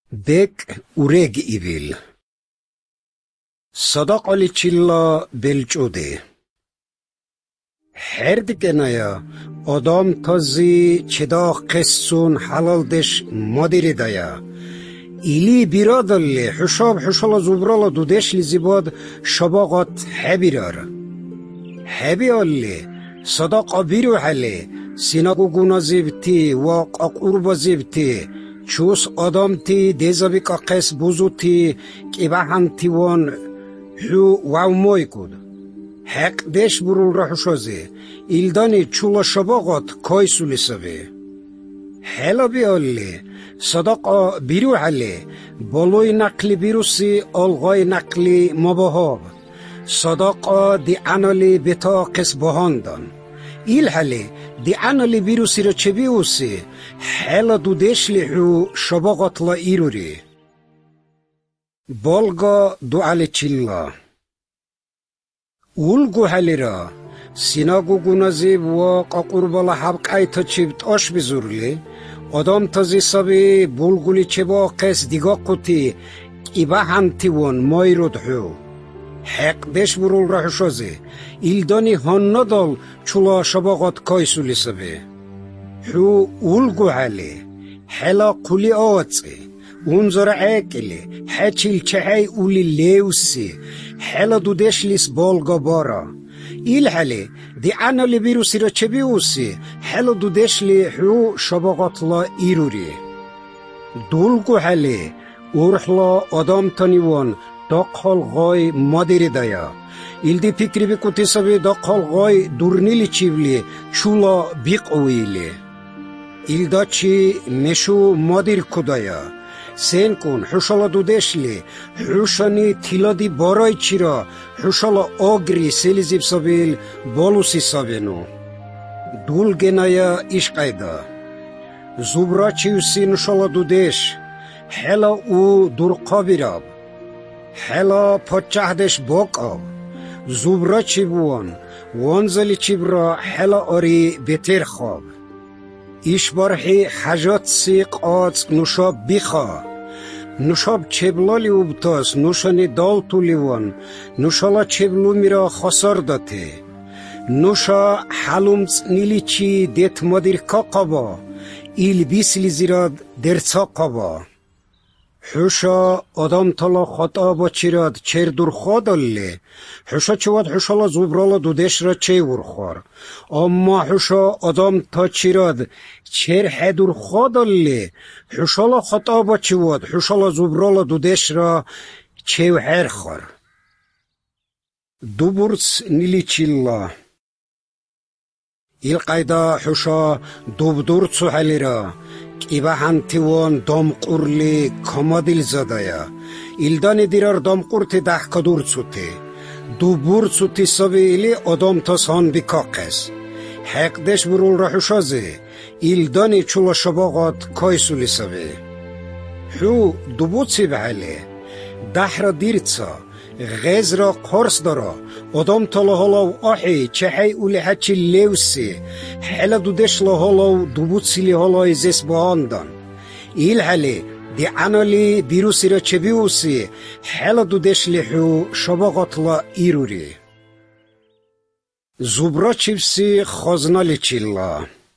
Bek ureg ivil. Sadaq ali chilla belchude. Herdi kenaya adam tazi cheda qessun halaldesh madiri daya. İli biradalle huşala zubrala dudesh li zibad shabagat habirar. Habi alli sadaq abiru hali sinagu gunazibti wa qaqurba zibti. چوس آدم تی دیزابی که قص بوزو تی کیباهم تیوان حو واموی کود حق دیش برول را حشازه ایلدانی چولا شباغات کای سولی سوی حالا بیالی صداقا بیرو حالی بالوی نقلی بیروسی آلغای نقلی مباهاب صداقا دی عنالی بتا قص بهاندان ایل حالی دی عنالی بیروسی را چه بیوسی حالا دو دشلی حو شباغت لا ایروری بالگا دو علی چلا اولگو حالی را سیناگو گنازیب و قاقوربالا حبق ایتا چیبت آش بزرلی آدم تازی سابی بولگولی چبا قیس دیگا قوتی ایبا هم تیوان مای رود حو حق دش برول را حشازی ایلدانی هان ندال چلا شباغت کایسولی سابی حو اولگو حالی حالا قولی آواتسی اونزار عاکلی حچیل چهی اولی لیوسی حالا دو دشلیس بالگا بارا ایل حالی دی عنالی بیروسی را چه بیوسی حالا دو دشلی حو شباغت لا ایروری دولگو حالی اورحلا آدم تانیوان داقال غای مادری دایا ایل دی پکری بکوتی سبی داقال غای دورنیلی چیولی چولا بیقویلی ایلداچی مشو مادر کدایا سین کن حشالا دودشلی حشانی تیلادی بارای چیرا حشالا آگری سیلیزیب سابیل بالوسی سابینو دول گنایا اشقایدا زوبرا چیوسی نشالا دودش حالا او درقا بیراب حالا پچهدش باقاب زوبرا چی بوان وانزلی چی برا حالا آری بتر خواب ایش برحی حجات سیق آتس نوشاب بیخوا نوشاب چبلالی اوبتاس نوشانی دال تولیوان نوشالا چبلو میرا خسار داته نوشا حلومت نیلی چی دیت مادر کا قبا ایل بیسلی زیراد درسا قبا حوشا آدم تلا خطا با چیراد چیر دور خادالی حوشا چواد حوشالا زوبرالا دودش را چی ورخوار اما حوشا آدم تا چیراد چیر حدور خادالی حوشالا خطا با چواد حوشالا زوبرالا دودش را چی وحر خور دو برس نیلی چیلا ایل قایدا حوشا دوبدورتسو حلی را ایبا هنتیوان دامقورلی کامادیل زدایا ایلدانی دیرار دامقورتی دهکادور چوتی دو بور چوتی سابی ایلی آدام تاسان بیکاقس حقدش برول را حشازی ایلدانی چولا شباغات کایسولی سابی حو دو بوچی بحلی ده را دیرتسا غیز را قرص دارا آدم تالا هلاو آحی چهی اولی حچی لیوسی حالا دودش لا هلاو دوبوتسی لی هلای زیس باندان ایل حالی دی عنالی بیروسی را چه بیوسی حالا دودش لی حو شباغت لا ایروری زوبرا چیوسی خازنالی چیلا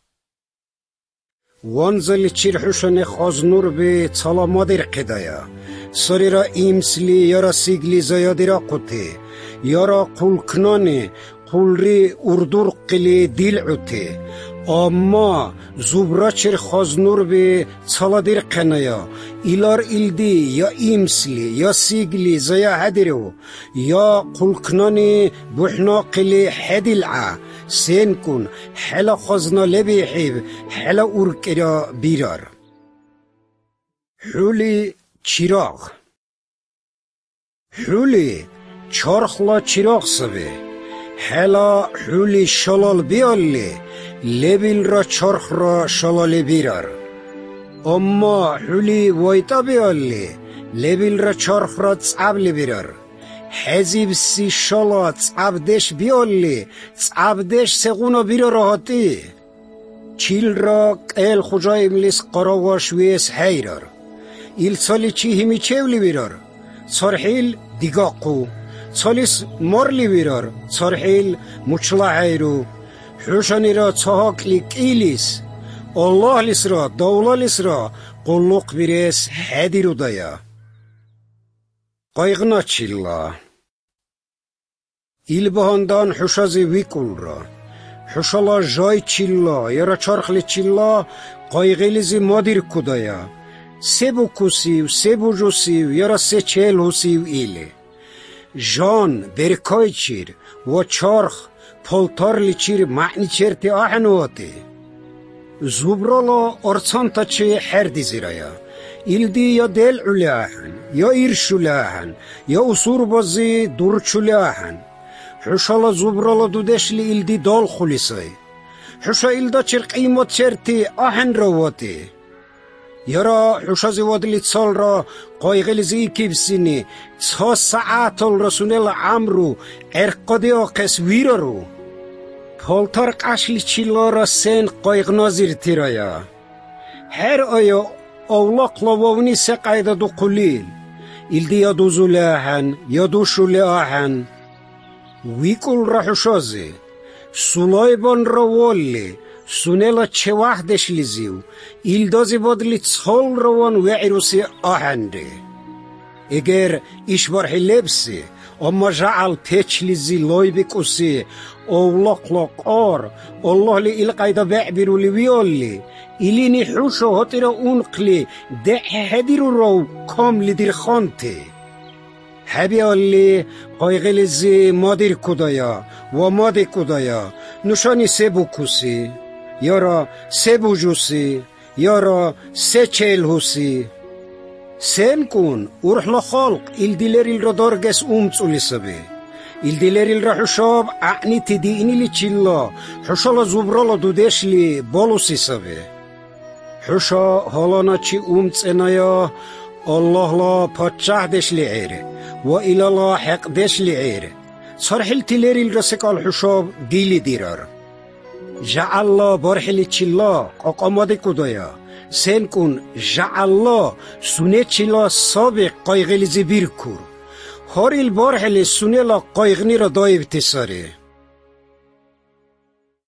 وانزلی چیر حوشن خازنور بی چالا مادر قدایا ساری را ایمسلی یا را سیگلی زیادی را قطی یا را قلکنانی قلری اردور قلی دیل عطی اما زوبرا چیر خازنور بی چالا دیر قنایا ایلار ایلدی یا ایمسلی یا سیگلی زیا هدیرو یا قلکنانی بوحنا قلی حدیل سین کن حالا خازنا لبی حیب حالا ارکرا بیرار حولی چراغ حولی چارخلا چراغ سبه حالا حولی شلال بیالی لبیل را چارخ را شلال بیرار اما حولی وایتا بیالی لبیل را چارخ را تصعبلی بیرار حزیب سی شالا تصعبدش بیالی تصعبدش سغونا بیرار راحتی چیل را قیل خوجای ملیس قراواش ویس حیرار il solici himichevli viror sorhil digaqu solis morli viror sorhil muchlahayru hushanira çohaqli qilis Allahlisra davlalisra qulluq bires hadirudaya qayğına çilla İlbahandan huşazi vikulra huşala jay çilla yara çarxli çilla qayğelizi modir kudaya sebu kusiv sebu jusiv yara seçel husiv ili jan berkayçir ve çarx poltarli çir ma'ni çerti ahnuati zubrala orçantaçı her diziraya İldi ya del ulahan ya irşulahan ya usurbazi durçulahan Huşala zubrala dudeşli ildi dal xulisay Huşa ilda çir qiymat çerti ahen ravati Yara huşa zivadli salra qayğilizi kibsini ça saatol rasunel amru erqadi aqes viraru Poltar qaşli çillara sen qayğnazir tiraya Her aya Avlaqla vavni se qayda du qulil İldi ya duzulahan ya duşulahan Викул рахушози, сулайбон раволли, сунела чевахдешлизив, илдози бодли цхол равон веируси аханди. Егер ишвархи лепси, ома жаал печлизи лойбикуси, овлокло қор, Аллахли илқайда ве'бирули виолли, илини хушо хотира унқли, дехедиру рав камли дирханти. Habialli qayğelizi madir kudaya ve madi kudaya nuşani sebukusi yara sebujusi yara seçelhusi sen kun urhla xalq ildileril radarges umtsulisabi ildileril rahuşab a'ni tidinili çilla huşala zubrala dudeşli bolusisabi huşa halanaçi umtsenaya Allahla patçah deşli ere وإلى الله حق دش لعير صرحل تليري الرسك الحشاب ديلي ديرار جعل الله برحل تشلا قاقامادي كودايا سين كون جعل الله سنة تشلا سابق قايغلي زبير كور هاري البرحل سنة لا قايغني را دايب تساري